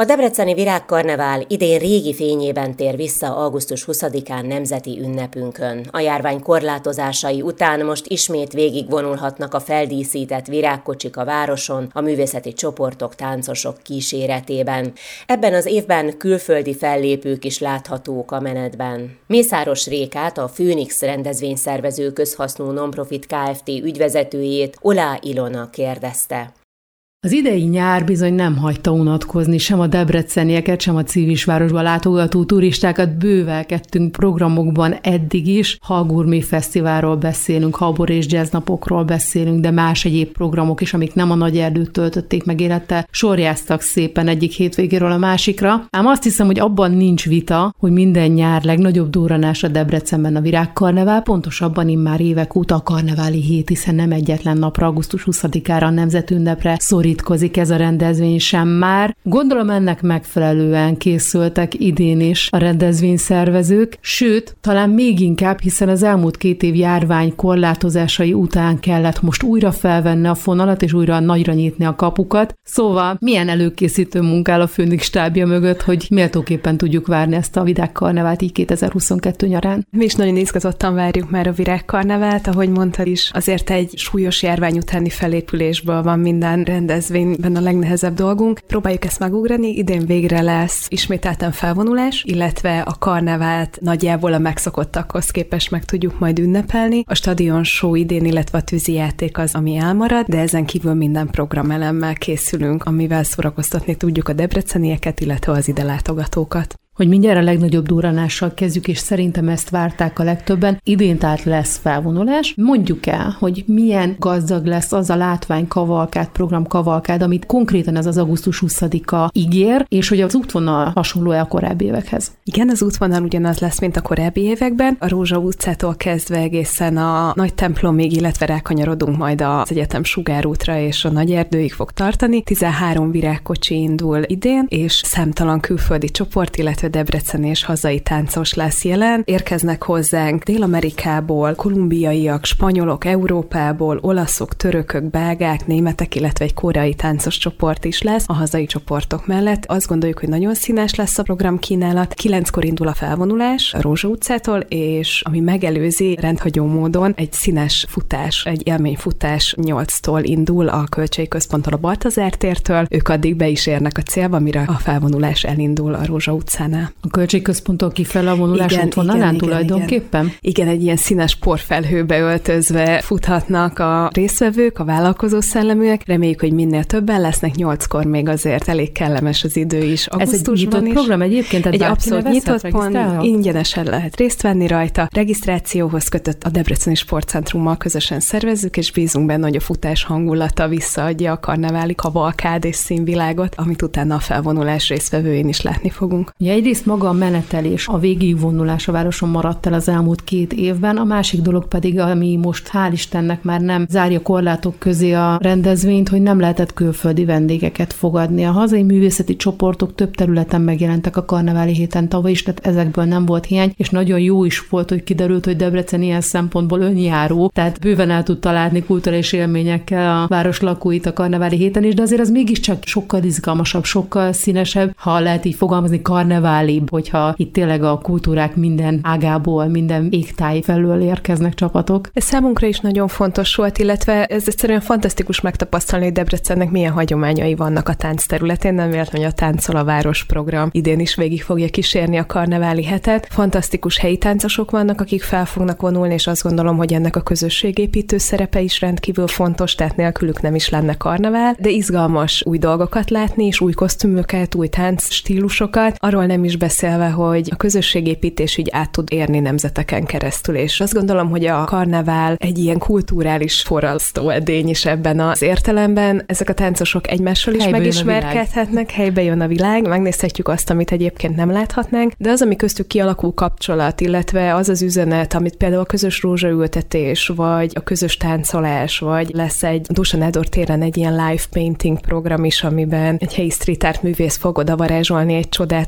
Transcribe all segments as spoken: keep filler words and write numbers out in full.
A debreceni virágkarnevál idén régi fényében tér vissza augusztus huszadikán nemzeti ünnepünkön. A járvány korlátozásai után most ismét végigvonulhatnak a feldíszített virágkocsik a városon, a művészeti csoportok, táncosok kíséretében. Ebben az évben külföldi fellépők is láthatók a menetben. Mészáros Rékát, a Főnix rendezvényszervező közhasznú nonprofit Kft. Ügyvezetőjét, Olá Ilona kérdezte. Az idei nyár bizony nem hagyta unatkozni sem a debrecenieket, sem a Civisvárosba látogató turistákat. Bővelkedtünk programokban eddig is. Ha a Gurmé Fesztiválról beszélünk, ha a Bor és Jazz napokról beszélünk, de más egyéb programok is, amik nem a Nagy Erdőt töltötték meg élettel, sorjáztak szépen egyik hétvégéről a másikra. Ám azt hiszem, hogy abban nincs vita, hogy minden nyár legnagyobb durranás a Debrecenben a virágkarnevál, pontosabban immár évek óta a karneváli hét, hiszen nem egyetlen napra, augusztus huszadikára a nemzetünnepre szorítkozik ez a rendezvény sem már. Gondolom ennek megfelelően készültek idén is a rendezvényszervezők, sőt, talán még inkább, hiszen az elmúlt két év járvány korlátozásai után kellett most újra felvenni a fonalat, és újra nagyra nyitni a kapukat. Szóval milyen előkészítő munkál a Főnix stábja mögött, hogy méltóképpen tudjuk várni ezt a virágkarnevált így kétezer-huszonkettő nyarán? Mi is nagyon izgatottan várjuk már a virágkarnevált, ahogy mondtad is, azért egy súlyos járvány utáni felépülésből van minden rendezvényben a legnehezebb dolgunk. Próbáljuk ezt megugrani, idén végre lesz ismételten felvonulás, illetve a karnevált nagyjából a megszokottakhoz képest meg tudjuk majd ünnepelni. A stadion show idén, illetve a tűzijáték az, ami elmarad, de ezen kívül minden programelemmel készülünk, amivel szórakoztatni tudjuk a debrecenieket, illetve az ide látogatókat. Hogy mindjárt a legnagyobb durranással kezdjük, és szerintem ezt várták a legtöbben. Idén tehát lesz felvonulás. Mondjuk el, hogy milyen gazdag lesz az a látvány kavalkád, program kavalkád, amit konkrétan ez az augusztus huszadika ígér, és hogy az útvonal hasonló-e a korábbi évekhez. Igen, az útvonal ugyanaz lesz, mint a korábbi években. A Rózsa utcától kezdve egészen a Nagy templomig, illetve rákanyarodunk majd az egyetem sugárútra, és a Nagy Erdőig fog tartani. tizenhárom virágkocsi indul idén, és számtalan külföldi csoport, illetve debreceni és hazai táncos lesz jelen. Érkeznek hozzánk Dél-Amerikából, kolumbiaiak, spanyolok, Európából, olaszok, törökök, belgák, németek, illetve egy koreai táncos csoport is lesz a hazai csoportok mellett. Azt gondoljuk, hogy nagyon színes lesz a programkínálat. Kilenckor indul a felvonulás a Rózsa utcától, és ami megelőzi rendhagyó módon egy színes futás, egy élményfutás nyolctól indul a Költségközponttól, a Baltazár tértől. Ők addig be is érnek a célba, mire a felvonulás elindul a Rózsa utcánál. A Költségközponttól kifele a vonulás igen, útvonalán igen, tulajdonképpen? Igen. igen, egy ilyen színes porfelhőbe öltözve futhatnak a résztvevők, a vállalkozó szelleműek. Reméljük, hogy minél többen lesznek, nyolckor még azért elég kellemes az idő is. Ez egy nyitott is. program egyébként? Egy abszolút nyitott pont, ingyenesen lehet részt venni rajta. Regisztrációhoz kötött a Debreceni Sportcentrummal közösen szervezzük, és bízunk benne, hogy a futás hangulata visszaadja a karneváli kavalkád és színvilágot, amit utána a felvonulás résztvevőin is látni fogunk. Ja, egyrészt maga a menetelés, a végigvonulás a városon maradt el az elmúlt két évben, a másik dolog pedig, ami most hál' Istennek már nem zárja korlátok közé a rendezvényt, hogy nem lehetett külföldi vendégeket fogadni. A hazai művészeti csoportok több területen megjelentek a karneváli héten tavaly is, tehát ezekből nem volt hiány, és nagyon jó is volt, hogy kiderült, hogy Debrecen ilyen szempontból önjáró, tehát bőven el tudta látni kulturális élményekkel a város lakóit a karneváli héten is, de azért az mégiscsak sokkal izgalmasabb, sokkal színesebb, ha lehet így fogalmazni, karneválibb, hogyha itt tényleg a kultúrák minden ágából, minden égtáj felől érkeznek csapatok. Ez számunkra is nagyon fontos volt, illetve ez egyszerűen fantasztikus megtapasztalni, hogy Debrecennek milyen hagyományai vannak a tánc területén, nem véletlen, hogy a Táncol a Város program idén is végig fogja kísérni a karneváli hetet. Fantasztikus helyi táncosok vannak, akik fel fognak vonulni, és azt gondolom, hogy ennek a közösségépítő szerepe is rendkívül fontos, tehát nélkülük nem is lenne karnevál, de izgalmas új dolgokat látni, és új kosztümöket, új tánc stílusokat, arról nem is beszélve, hogy a közösségépítés így át tud érni nemzeteken keresztül, és azt gondolom, hogy a karnevál egy ilyen kulturális forrasztó edény is ebben az értelemben. Ezek a táncosok egymással is helybe megismerkedhetnek, helybe jön a világ, megnézhetjük azt, amit egyébként nem láthatnánk, de az, ami köztük kialakul kapcsolat, illetve az az üzenet, amit például a közös rózsaültetés, vagy a közös táncolás, vagy lesz egy Dósa Nádor téren egy ilyen live painting program is, amiben egy helyi street art művész fog oda varázsolni egy csodát arra a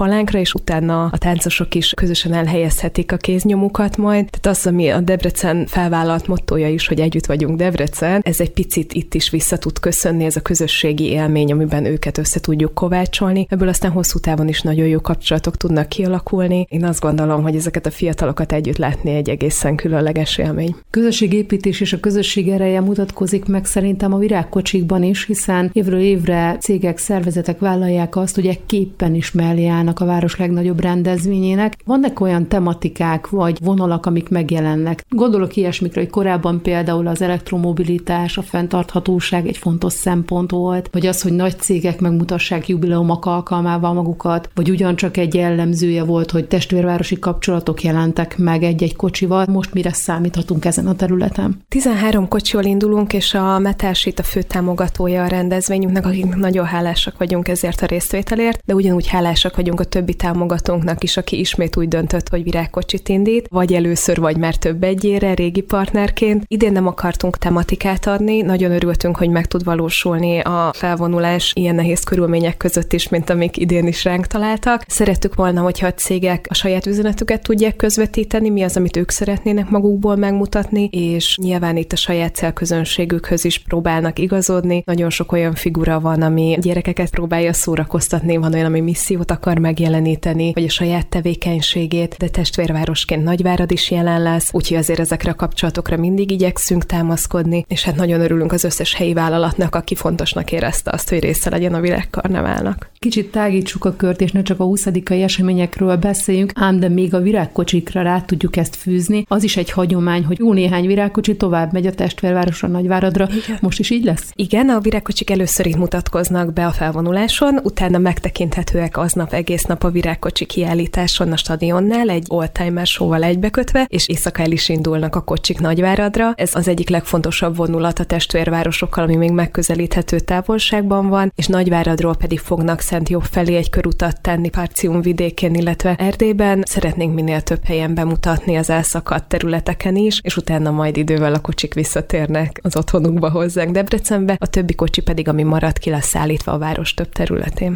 palánkra, és utána a táncosok is közösen elhelyezhetik a kéznyomukat majd. Tehát az, ami a Debrecen felvállalt mottója is, hogy együtt vagyunk Debrecen, ez egy picit itt is vissza tud köszönni, ez a közösségi élmény, amiben őket össze tudjuk kovácsolni. Ebből aztán hosszú távon is nagyon jó kapcsolatok tudnak kialakulni. Én azt gondolom, hogy ezeket a fiatalokat együtt látni egy egészen különleges élmény. Közösségépítés és a közösség ereje mutatkozik meg szerintem a virágkocsikban is, hiszen évről évre cégek, szervezetek vállalják azt, hogy képpen is mellé állnak a város legnagyobb rendezvényének. Vannak olyan tematikák vagy vonalak, amik megjelennek? Gondolok ilyesmikre, hogy korábban például az elektromobilitás, a fenntarthatóság egy fontos szempont volt, vagy az, hogy nagy cégek megmutassák jubileumok alkalmával magukat, vagy ugyancsak egy jellemzője volt, hogy testvérvárosi kapcsolatok jelentek meg egy-egy kocsival. Most mire számíthatunk ezen a területen? tizenhárom kocsival indulunk, és a Metalsheet a fő támogatója a rendezvényünknek, akiknek nagyon hálásak vagyunk ezért a részvételért, de ugyanúgy hálásak vagyunk a többi támogatónknak is, aki ismét úgy döntött, hogy virágkocsit indít, vagy először, vagy már több egyére, régi partnerként. Idén nem akartunk tematikát adni, nagyon örültünk, hogy meg tud valósulni a felvonulás ilyen nehéz körülmények között is, mint amik idén is ránk találtak. Szerettük volna, hogyha a cégek a saját üzenetüket tudják közvetíteni, mi az, amit ők szeretnének magukból megmutatni, és nyilván itt a saját célközönségükhöz is próbálnak igazodni. Nagyon sok olyan figura van, ami gyerekeket próbálja szórakoztatni, van olyan, ami missziót akar megjeleníteni, vagy a saját tevékenységét, de testvérvárosként Nagyvárad is jelen lesz, úgyhogy azért ezekre a kapcsolatokra mindig igyekszünk támaszkodni, és hát nagyon örülünk az összes helyi vállalatnak, aki fontosnak érezte azt, hogy része legyen a virágkarneválnak. Kicsit tágítsuk a kört, és ne csak a huszadikai eseményekről beszéljünk, ám de még a virágkocsikra rá tudjuk ezt fűzni. Az is egy hagyomány, hogy jó néhány virágkocsi tovább megy a testvérvárosra, Nagyváradra. Igen. Most is így lesz? Igen, a virágkocsik először itt mutatkoznak be a felvonuláson, utána megtekinthetőek aznap egész nap a virágkocsi kiállításon a stadionnál, egy oldtimer show-val egybekötve, és éjszaka el is indulnak a kocsik Nagyváradra. Ez az egyik legfontosabb vonulat a testvérvárosokkal, ami még megközelíthető távolságban van, és Nagyváradról pedig fognak Szentjobb felé egy körutat tenni Partium vidékén, illetve Erdélyben. Szeretnénk minél több helyen bemutatni az elszakadt területeken is, és utána majd idővel a kocsik visszatérnek az otthonukba hozzánk Debrecenbe, a többi kocsi pedig, ami marad, ki lesz szállítva a város több területén.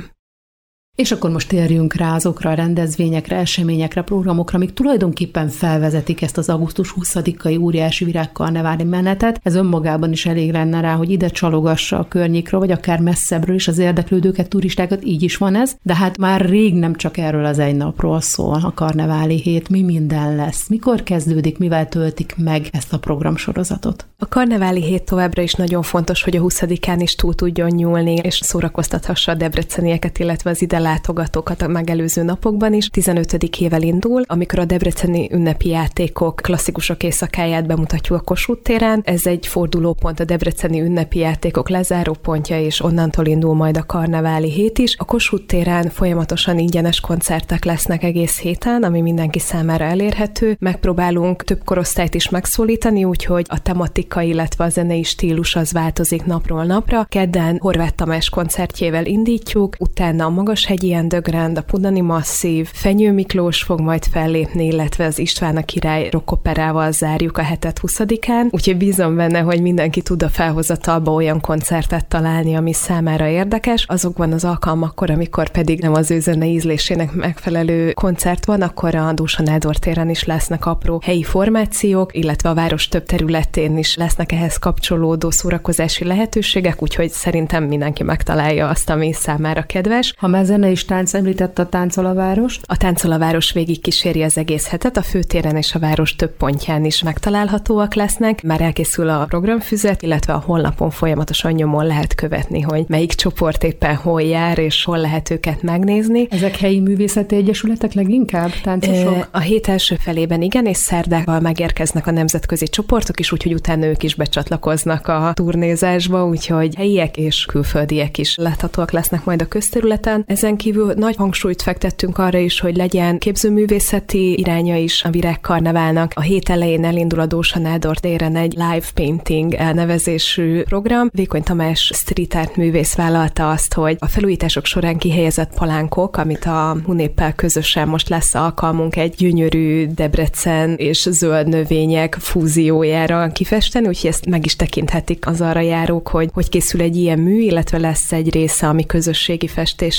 És akkor most térjünk rá azokra a rendezvényekre, eseményekre, programokra, amik tulajdonképpen felvezetik ezt az augusztus huszadikai óriási virágkarneváli menetet. Ez önmagában is elég lenne rá, hogy ide csalogassa a környékről, vagy akár messzebbről is az érdeklődőket, turistákat, így is van ez. De hát már rég nem csak erről az egy napról szól a karneváli hét, mi minden lesz, mikor kezdődik, mivel töltik meg ezt a programsorozatot. A karneváli hét továbbra is nagyon fontos, hogy a huszadikán is túl tudjon nyúlni, és szórakoztathassa a debrecenieket, illetve az ide látogatókat a megelőző napokban is. tizenötödikével indul, amikor a debreceni ünnepi játékok klasszikusok éjszakáját bemutatjuk a Kossuth téren. Ez egy fordulópont, a debreceni ünnepi játékok lezárópontja, és onnantól indul majd a karneváli hét is. A Kossuth téren folyamatosan ingyenes koncertek lesznek egész héten, ami mindenki számára elérhető. Megpróbálunk több korosztályt is megszólítani, úgyhogy a tematika, illetve a zenei stílus az változik napról napra. Kedden Horváth Tamás koncertjével indítjuk, utána a Magashegyi Underground, a Punani Masszív, Fenyő Miklós fog majd fellépni, illetve az István a király rockoperával zárjuk a hetet huszadikán, úgyhogy bízom benne, hogy mindenki tud a felhozatalba olyan koncertet találni, ami számára érdekes. Azokban az alkalmakkor, amikor pedig nem az ő zene ízlésének megfelelő koncert van, akkor a Dósa Nádor téren is lesznek apró helyi formációk, illetve a város több területén is lesznek ehhez kapcsolódó szórakozási lehetőségek, úgyhogy szerintem mindenki megtalálja azt, ami számára kedves. Ha már zene és tánc említett a Táncol a város? A Táncol a város végig kíséri az egész hetet, a főtéren és a város több pontján is megtalálhatóak lesznek. Már elkészül a programfüzet, illetve a honlapon folyamatosan nyomon lehet követni, hogy melyik csoport éppen hol jár, és hol lehet őket megnézni. Ezek helyi művészeti egyesületek leginkább, táncosok? A hét első felében igen, és szerdával megérkeznek a nemzetközi csoportok is, úgyhogy utána ők is becsatlakoznak a turnézásba, úgyhogy helyiek és külföldiek is láthatóak lesznek majd a közterületen. Ezen kívül nagy hangsúlyt fektettünk arra is, hogy legyen képzőművészeti iránya is a virágkarneválnak. A hét elején elindul a Dósa Nádor téren egy live painting elnevezésű program. Vékony Tamás street art művész vállalta azt, hogy a felújítások során kihelyezett palánkok, amit a Hunéppel közösen most lesz alkalmunk egy gyönyörű Debrecen és zöld növények fúziójára kifesteni, úgyhogy ezt meg is tekinthetik az arra járók, hogy hogy készül egy ilyen mű, illetve lesz egy része, ami közösségi festésként a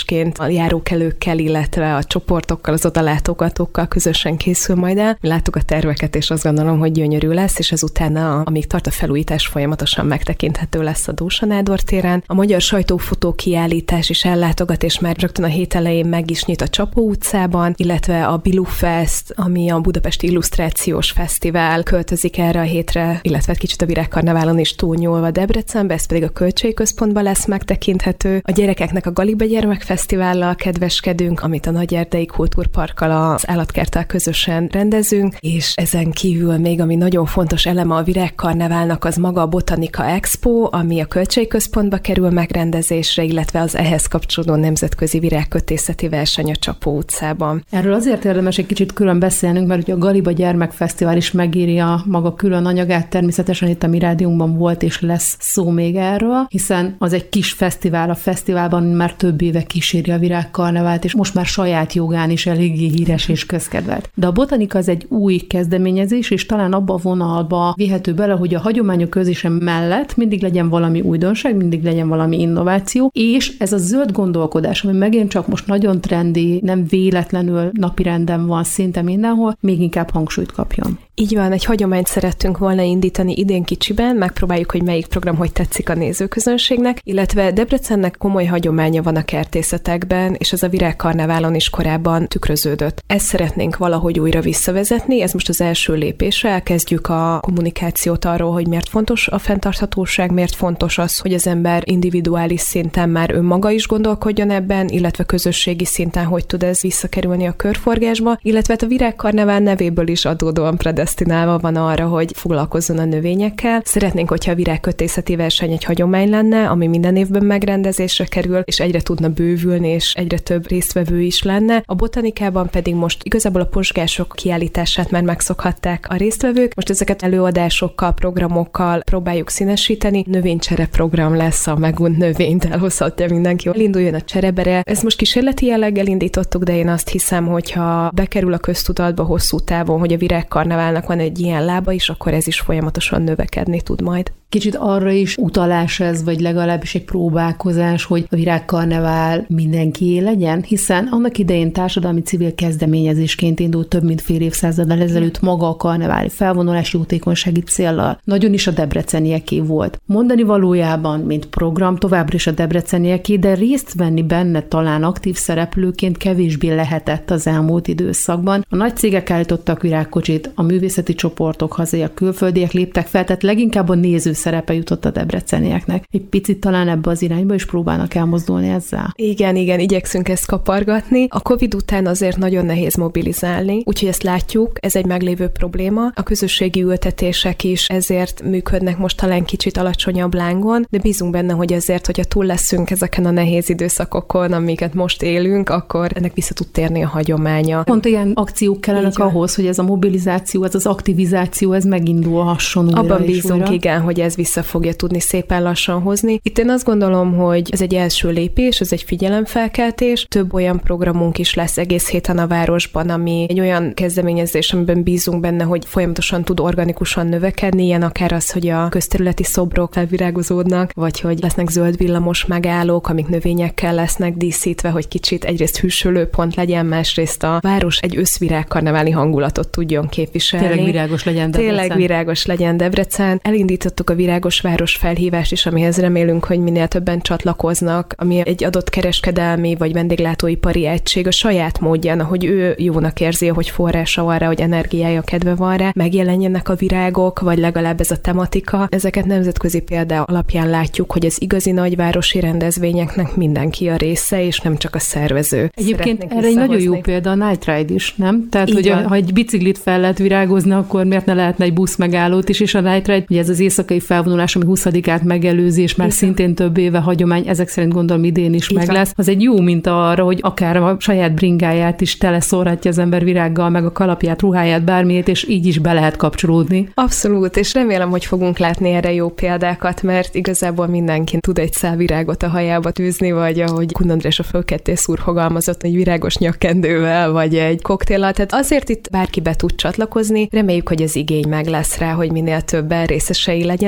a járókelőkkel, illetve a csoportokkal, az odalátogatókkal közösen készül majd el. Mi láttuk a terveket, és azt gondolom, hogy gyönyörű lesz, és ezután, amíg tart a felújítás, folyamatosan megtekinthető lesz a Dósa Nádor téren. A magyar sajtófotó kiállítás is ellátogat, és már rögtön a hét elején meg is nyit a Csapó utcában, illetve a Bilufest, ami a Budapesti Illusztrációs Fesztivál költözik erre a hétre, illetve kicsit a Virágkarneválon is túlnyúlva Debrecenbe, ez pedig a Kölcsei Központban lesz megtekinthető. A gyerekeknek a Galiba Gyermekfesztivállal kedveskedünk, amit a Nagyerdei Kultúrparkkal, az Állatkerttel közösen rendezünk, és ezen kívül még, ami nagyon fontos eleme a Virágkarneválnak, az maga a Botanika Expo, ami a Kölcsei Központba kerül megrendezésre, illetve az ehhez kapcsolódó nemzetközi virágkötészeti verseny a Csapó utcában. Erről azért érdemes egy kicsit külön beszélnünk, mert ugye a Galiba Gyermekfesztivál is megírja maga külön anyagát, természetesen itt a Mi Rádiónkban volt és lesz szó még erről, hiszen az egy kis fesztivál, a fesztiválban már több éve kíséri a Virágkarnevált, és most már saját jogán is eléggé híres és közkedvelt. De a Botanika az egy új kezdeményezés, és talán abba a vonalba vihető bele, hogy a hagyományok közése mellett mindig legyen valami újdonság, mindig legyen valami innováció, és ez a zöld gondolkodás, ami megint csak most nagyon trendi, nem véletlenül napirenden van szinte mindenhol, még inkább hangsúlyt kapjon. Így van, egy hagyományt szerettünk volna indítani idén kicsiben, megpróbáljuk, hogy melyik program hogy tetszik a nézőközönségnek, illetve Debrecennek komoly hagyománya van a kertészetekben, és ez a Virágkarneválon is korábban tükröződött. Ezt szeretnénk valahogy újra visszavezetni, ez most az első lépés, elkezdjük a kommunikációt arról, hogy miért fontos a fenntarthatóság, miért fontos az, hogy az ember individuális szinten már önmaga is gondolkodjon ebben, illetve közösségi szinten hogy tud ez visszakerülni a körforgásba, illetve a Virágkarnevál nevéből is adódóan predesztinálva van arra, hogy foglalkozzon a növényekkel. Szeretnénk, hogyha a virágkötészeti verseny egy hagyomány lenne, ami minden évben megrendezésre kerül, és egyre tudna bővülni, és egyre több résztvevő is lenne. A Botanikában pedig most igazából a posgások kiállítását már megszokhatták a résztvevők. Most ezeket előadásokkal, programokkal próbáljuk színesíteni. Növénycsere program lesz, a megunt növényt elhozhatja mindenki. Elinduljon a cserebere. Ez most kísérleti jelleggel indítottuk, de én azt hiszem, hogyha bekerül a köztudatba hosszú távon, hogy a Virágkarneválnak van egy ilyen lába is, akkor ez is folyamatosan növekedni tud majd. Kicsit arra is utalás ez, vagy legalábbis egy próbálkozás, hogy a Virágkarnevál mindenkié legyen, hiszen annak idején társadalmi civil kezdeményezésként indult több mint fél évszázaddal ezelőtt maga a karneváli felvonulás jótékonysági céllal. Nagyon is a debrecenieké volt. Mondani valójában, mint program, továbbra is a debrecenieké, de részt venni benne talán aktív szereplőként kevésbé lehetett az elmúlt időszakban. A nagy cégek állítottak virágkocsit, a művészeti csoportok, hazai, a külföldiek léptek fel, tehát leginkább a néző szerepe jutott a debrecenieknek. Egy picit talán ebbe az irányba is próbálnak elmozdulni ezzel. Igen, igen, igyekszünk ezt kapargatni. A Covid után azért nagyon nehéz mobilizálni, úgyhogy ezt látjuk, ez egy meglévő probléma. A közösségi ültetések is ezért működnek most talán kicsit alacsonyabb lángon, de bízunk benne, hogy azért, hogyha túl leszünk ezeken a nehéz időszakokon, amiket most élünk, akkor ennek vissza tud térni a hagyománya. Pont ilyen akciók kellenek ahhoz, hogy ez a mobilizáció, ez az aktivizáció, ez megindulhasson újra. Abban bízunk, újra. Igen, hogy ez vissza fogja tudni szépen lassan hozni. Itt én azt gondolom, hogy ez egy első lépés, ez egy figyelemfelkeltés. Több olyan programunk is lesz egész héten a városban, ami egy olyan kezdeményezés, amiben bízunk benne, hogy folyamatosan tud organikusan növekedni, ilyen akár az, hogy a közterületi szobrok felvirágozódnak, vagy hogy lesznek zöld villamos megállók, amik növényekkel lesznek díszítve, hogy kicsit egyrészt hűsölő pont legyen, másrészt a város egy összvirágkarneváli hangulatot tudjon képviselni. Tényleg virágos legyen Debrecen. Tényleg virágos legyen Debrecen. Elindítottuk a Virágos Város felhívást is, amihez remélünk, hogy minél többen csatlakoznak, ami egy adott kereskedelmi vagy vendéglátóipari egység a saját módján, ahogy ő jónak érzi, hogy forrása van rá, hogy energiája, kedve van rá, megjelenjenek a virágok, vagy legalább ez a tematika. Ezeket nemzetközi példa alapján látjuk, hogy az igazi nagyvárosi rendezvényeknek mindenki a része, és nem csak a szervező. Egyébként erre egy nagyon jó példa a Night Ride is, nem? Tehát, így hogy van. Ha egy biciklit fel lehet virágozni, akkor miért ne lehetne egy busz megállót is, és a Night Ride, ugye ez az éjszakai felvonulás, ami huszadikát megelőzi, és már igen. Szintén több éve hagyomány, ezek szerint gondolom idén is igen. Meg lesz. Az egy jó minta arra, hogy akár a saját bringáját is teleszórhatja az ember virággal, meg a kalapját, ruháját, bármiét, és így is be lehet kapcsolódni. Abszolút, és remélem, hogy fogunk látni erre jó példákat, mert igazából mindenki tud egy szál virágot a hajába tűzni, vagy ahogy Kun András a Fölkettész úr fogalmazott, egy virágos nyakkendővel, vagy egy koktéllal. Tehát azért itt bárki be tud csatlakozni. Reméljük, hogy az igény meg lesz rá, hogy minél többen részesei legyenek.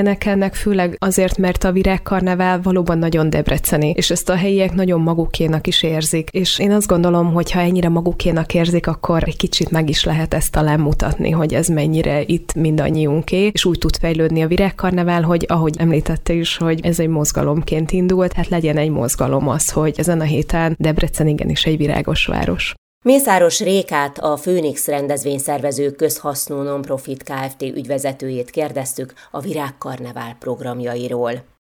örülnek ennek, főleg azért, mert a virágkarnevál valóban nagyon debreceni, és ezt a helyiek nagyon magukénak is érzik. És én azt gondolom, hogy ha ennyire magukénak érzik, akkor egy kicsit meg is lehet ezt talán mutatni, hogy ez mennyire itt mindannyiunké, és úgy tud fejlődni a virágkarnevál, hogy ahogy említette is, hogy ez egy mozgalomként indult, hát legyen egy mozgalom az, hogy ezen a héten Debrecen igenis egy virágos város. Mészáros Rékát, a Főnix rendezvényszervező közhasznú non-profit Kft. Ügyvezetőjét kérdeztük a Virágkarnevál programjairól.